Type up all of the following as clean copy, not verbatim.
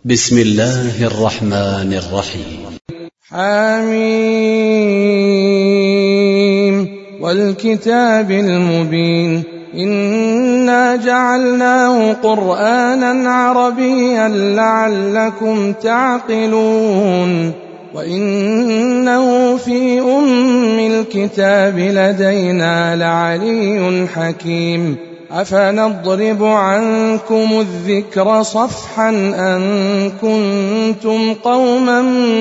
بسم الله الرحمن الرحيم. حميم والكتاب المبين إنا جعلناه قرآنا عربيا لعلكم تعقلون وإنه في أم الكتاب لدينا لعلي حكيم أفنضرب عنكم الذكر صفحا أن كنتم قوما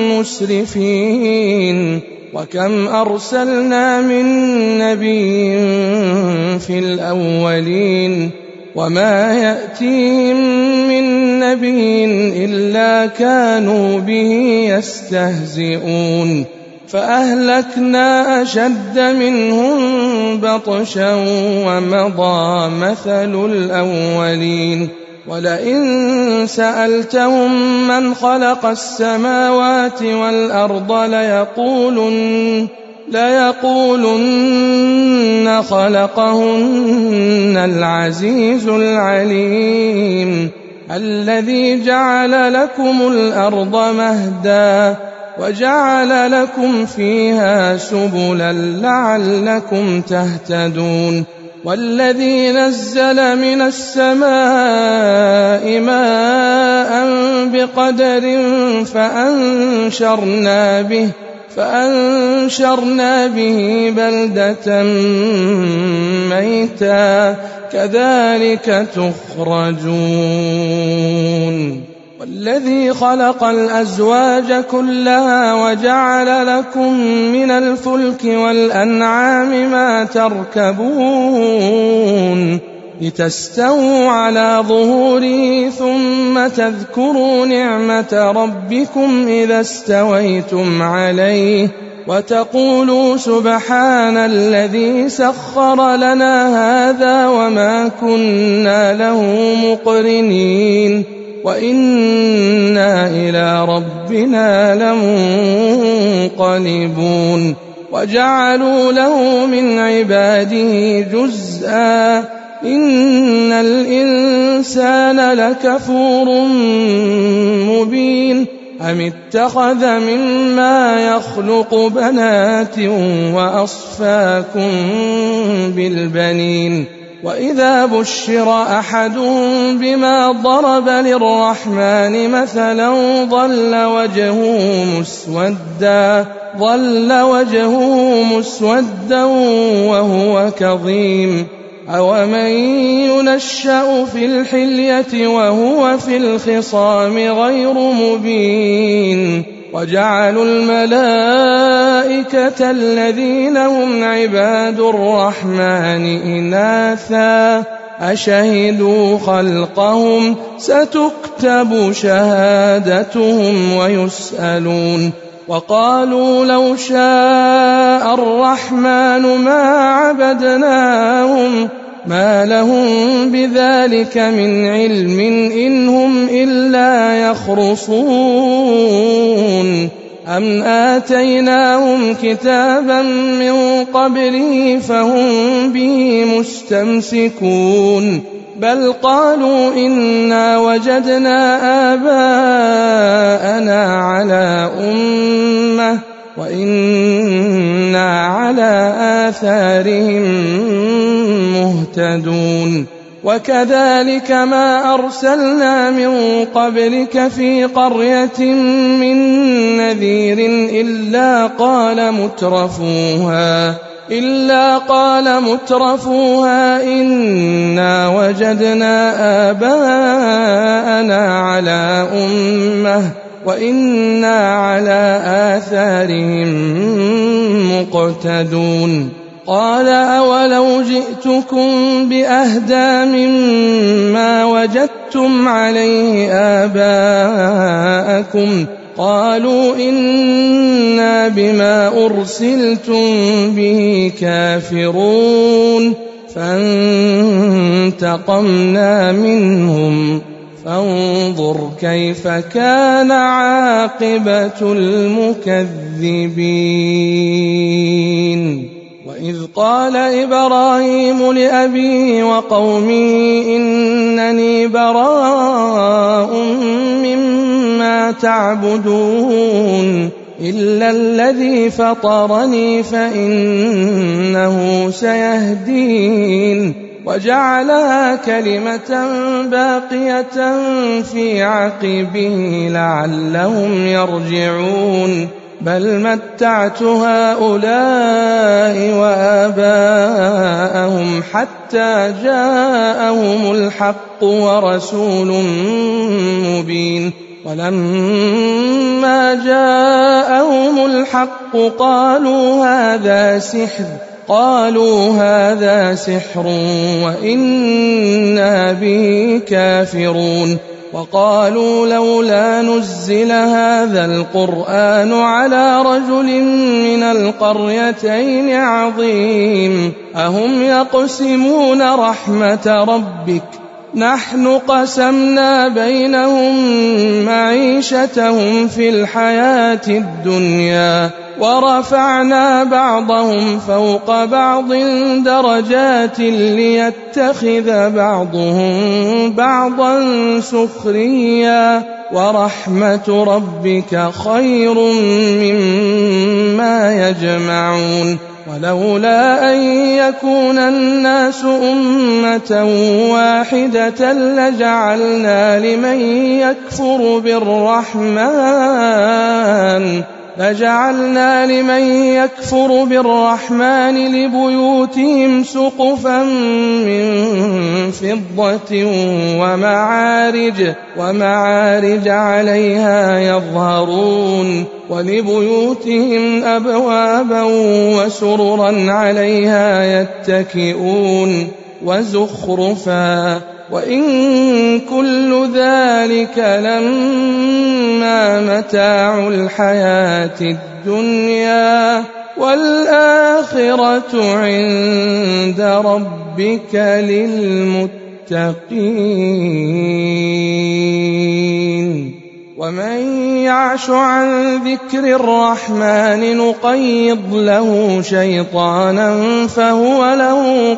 مسرفين وكم أرسلنا من نبي في الأولين وما يأتيهم من نبي إلا كانوا به يستهزئون فأهلكنا أشد منهم بطشا ومضى مثل الأولين ولئن سألتهم من خلق السماوات والأرض ليقولن خلقهن العزيز العليم الذي جعل لكم الأرض مهدا وجعل لكم فيها سبلا لعلكم تهتدون والذي نزل من السماء ماء بقدر فأنشرنا به بلدة ميتا كذلك تخرجون والذي خلق الأزواج كلها وجعل لكم من الفلك والأنعام ما تركبون لتستووا على ظهوره ثم تذكروا نعمة ربكم إذا استويتم عليه وتقولوا سبحان الذي سخر لنا هذا وما كنا له مقرنين وإنا إلى ربنا لمنقلبون وجعلوا له من عباده جزءا إن الإنسان لكفور مبين أم اتخذ مما يخلق بنات وأصفاكم بالبنين وإذا بشر أحدهم بما ضرب للرحمن مثلا ظل وجهه مسودا وهو كظيم أومن ينشأ في الحلية وهو في الخصام غير مبين وجعلوا الملائكة الذين هم عباد الرحمن إناثا أشهدوا خلقهم ستكتب شهادتهم ويسألون وقالوا لو شاء الرحمن ما عبدناهم ما لهم بذلك من علم إن هم إلا يخرصون أم آتيناهم كتابا من قبله فهم به مستمسكون بل قالوا إنا وجدنا آباءنا على أمة وإنا على آثارهم مهتدون وكذلك ما أرسلنا من قبلك في قرية من نذير إلا قال مترفوها إنا وجدنا آباءنا على أمة وإنا على آثارهم مقتدون قال أولو جئتكم بأهدى مما وجدتم عليه آباءكم قالوا إنا بما أرسلتم به كافرون فانتقمنا منهم فانظر كيف كان عاقبة المكذبين وإذ قال إبراهيم لأبيه وقومه إنني براء مما ما تعبدون إلا الذي فطرني فإنه سيهدين وجعلها كلمة باقية في عقبه لعلهم يرجعون بل متعت هؤلاء وآباءهم حتى جاءهم الحق ورسول مبين ولما جاءهم الحق قالوا هذا سحر وإنا به كافرون وقالوا لولا نزل هذا القرآن على رجل من القريتين عظيم أهم يقسمون رحمة ربك نحن قسمنا بينهم معيشتهم في الحياة الدنيا ورفعنا بعضهم فوق بعض درجات ليتخذ بعضهم بعضا سخريا ورحمة ربك خير مما يجمعون ولولا أن يكون الناس أمة واحدة لجعلنا لمن يكفر بالرحمن لبيوتهم سقفا من فضة ومعارج عليها يظهرون ولبيوتهم أبوابا وسررا عليها يتكئون وزخرفا وإن كل ذلك لما متاع الحياة الدنيا والآخرة عند ربك للمتقين ومن يعش عن ذكر الرحمن نقيض له شيطانا فهو له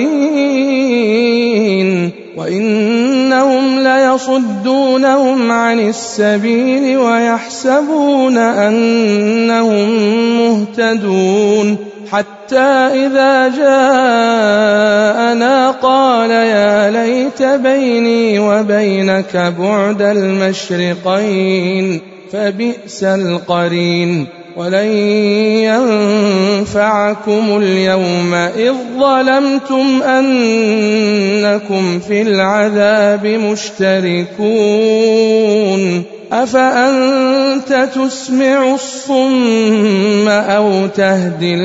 قرين وإنهم ليصدونهم عن السبيل ويحسبون أنهم مهتدون حتى إذا جاءنا قال يا ليت بيني وبينك بعد المشرقين فبئس القرين ولن ينفعكم اليوم إذ ظلمتم أنكم في العذاب مشتركون أفأنت تسمع الصم أو تهدي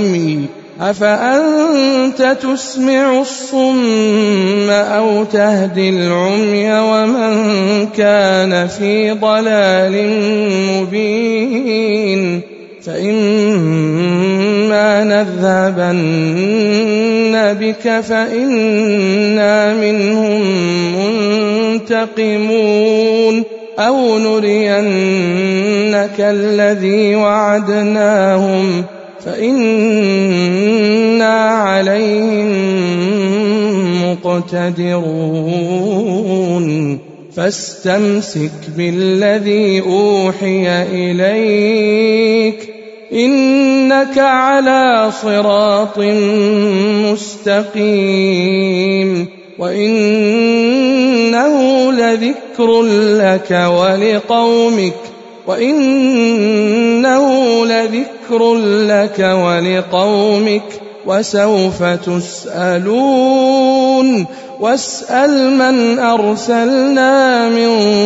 العمي ومن كان في ضلال مبين فإما نذهبن بك فإنا منهم منتقمون أو نرينك الذي وعدناهم فإنا عليهم مقتدرون فاستمسك بالذي أوحي إليك إنك على صراط مستقيم وإنه لذكر لك ولقومك وسوف تسألون واسأل من أرسلنا من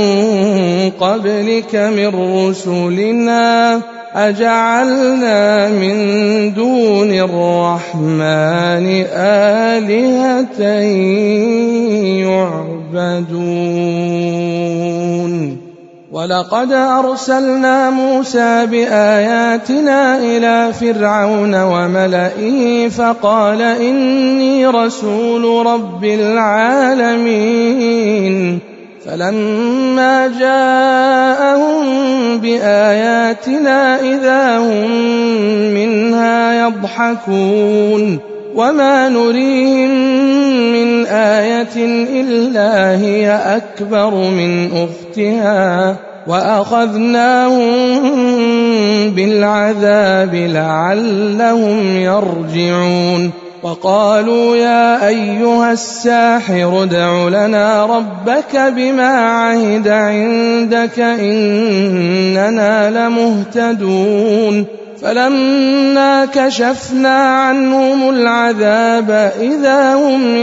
قبلك من رسلنا أجعلنا من دون الرحمن آلهة يعبدون ولقد أرسلنا موسى بآياتنا إلى فرعون وملئه فقال إني رسول رب العالمين فلما جاءهم بآياتنا إذا هم منها يضحكون وما نريهم من آية إلا هي أكبر من أختها وأخذناهم بالعذاب لعلهم يرجعون وقالوا يا أيها الساحر ادع لنا ربك بما عهد عندك إننا لمهتدون فلما كشفنا عنهم العذاب إذا هم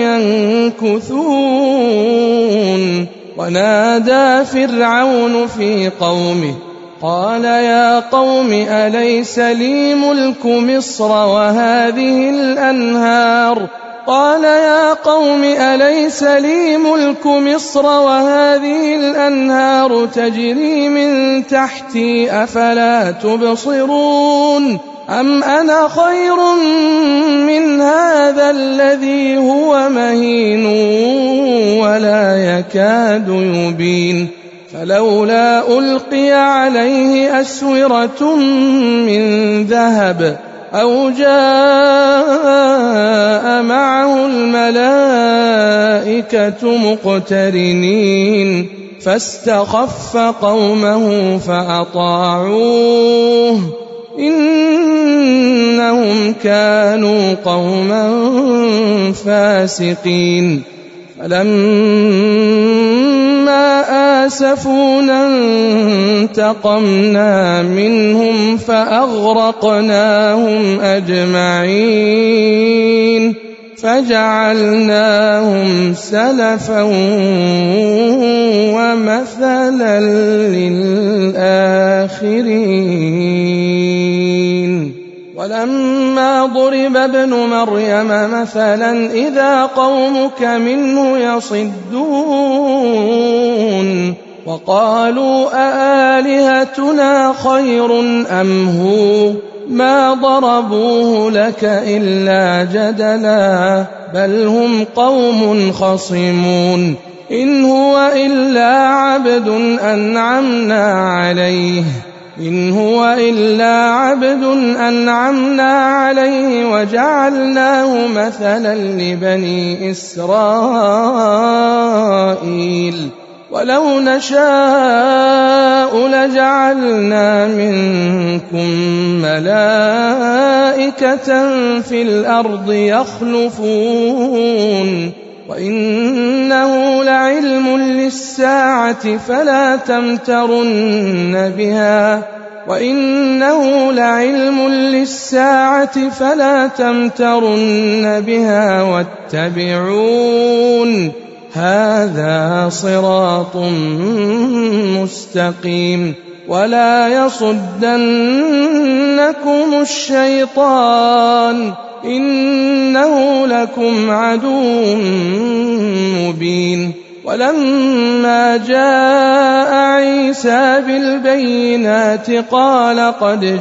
ينكثون ونادى فرعون في قومه قال يا قوم أليس لي ملك مصر وهذه الأنهار تجري من تحتي أفلا تبصرون أم أنا خير من هذا الذي هو مهين ولا يكاد يبين فلولا ألقي عليه أسورة من ذهب أو جاء معه الملائكة مقترنين فاستخف قومه فأطاعوه إنهم كانوا قوما فاسقين فلما آسفونا انتقمنا منهم فأغرقناهم أجمعين فجعلناهم سلفا ومثلا للآخرين ولما ضرب ابن مريم مثلا إذا قومك منه يصدون وقالوا أآلهتنا خير أم هو ما ضربوه لك إلا جدلا بل هم قوم خصمون إن هو إلا عبد أنعمنا عليه وجعلناه مثلا لبني إسرائيل ولو نشاء لجعلنا منكم ملائكة في الأرض يخلفون وإنه لعلم للساعة فلا تمترن بها واتبعون هذا صراط مستقيم ولا يصدنكم الشيطان إنه لكم عدو مبين ولما جاء عيسى بالبينات قال قد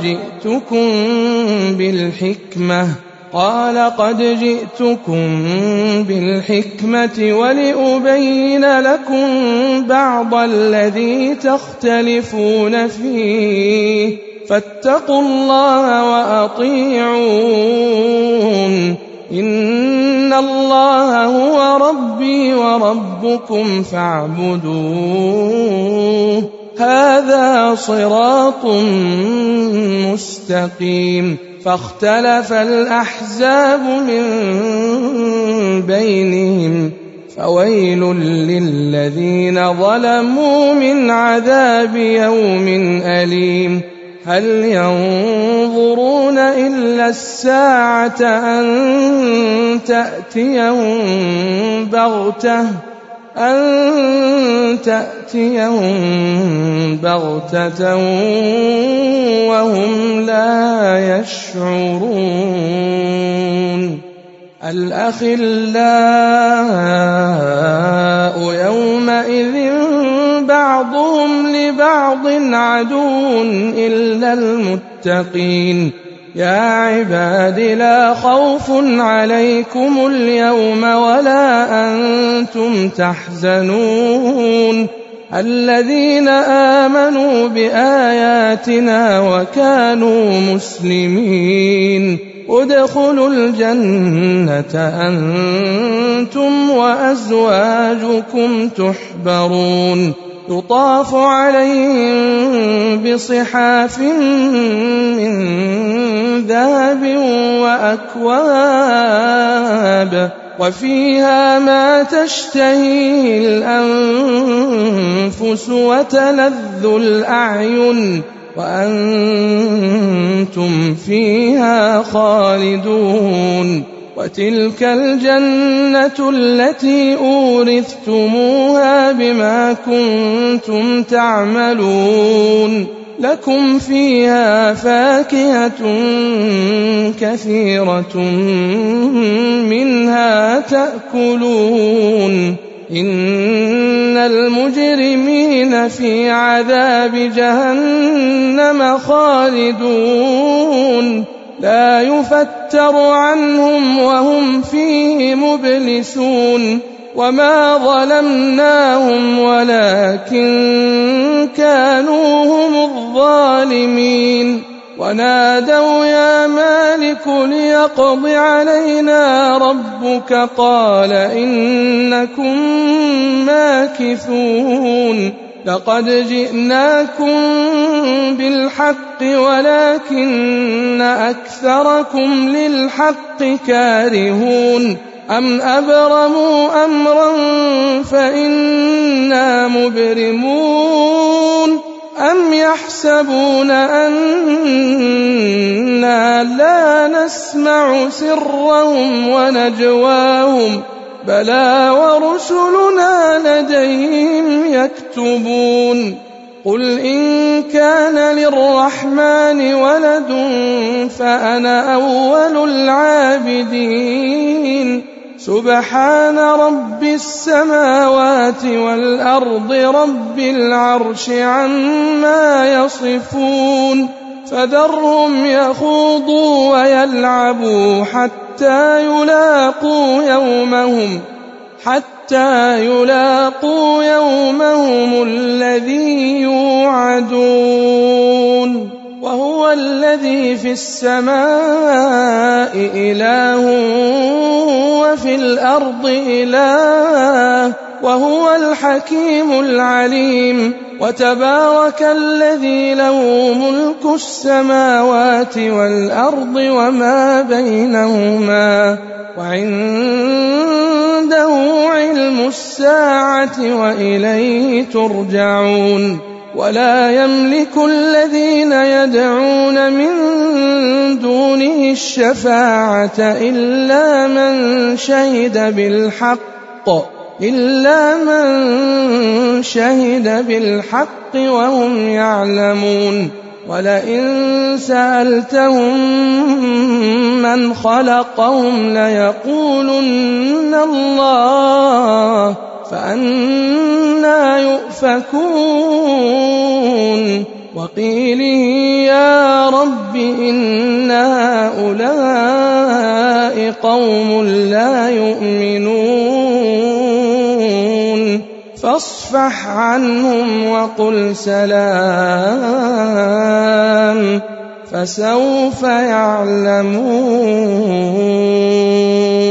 جئتكم بالحكمة ولأبين لكم بعض الذي تختلفون فيه فاتقوا الله وأطيعون إن الله هو ربي وربكم فاعبدوه هذا صراط مستقيم فاختلف الأحزاب من بينهم فويل للذين ظلموا من عذاب يوم أليم هل ينظرون إلا الساعة أن تأتيهم بغتة وهم لا يشعرون الأخلاء يومئذ بعضهم لبعض عدو إلا المتقين يا عباد لا خوف عليكم اليوم ولا أنتم تحزنون الذين آمنوا بآياتنا وكانوا مسلمين ادخلوا الجنة أنتم وأزواجكم تحبرون يطاف عليهم بصحاف من ذهب وأكواب وفيها ما تشتهيه الأنفس وتلذ الأعين وأنتم فيها خالدون وتلك الجنة التي أورثتموها بما كنتم تعملون لكم فيها فاكهة كثيرة منها تأكلون إن المجرمين في عذاب جهنم خالدون لا يفتر عنهم وهم فيه مبلسون وما ظلمناهم ولكن كانوا هم الظالمين ونادوا يا مالك ليقض علينا ربك قال إنكم ماكثون لقد جئناكم بالحق ولكن أكثركم للحق كارهون أم أبرموا أمرا فإنا مبرمون أم يحسبون أنا لا نسمع سرهم ونجواهم بلى ورسلنا لديهم يكتبون قل إن كان للرحمن ولد فأنا أول العابدين سبحان رب السماوات والأرض رب العرش عما يصفون فذرهم يخوضوا ويلعبوا حتى يلاقوا يومهم الذي يوعدون وهو الذي في السماء إله وفي الأرض إله وهو الحكيم العليم وتبارك الذي له ملك السماوات والأرض وما بينهما وعنده علم الساعة وإليه ترجعون ولا يملك الذين يدعون من دونه الشفاعة إلا من شهد بالحق وهم يعلمون ولئن سألتهم من خلقهم ليقولن الله فأنى يؤفكون وقيله يا رب إن هؤلاء قوم لا يؤمنون فاصفح عنهم وقل سلام فسوف يعلمون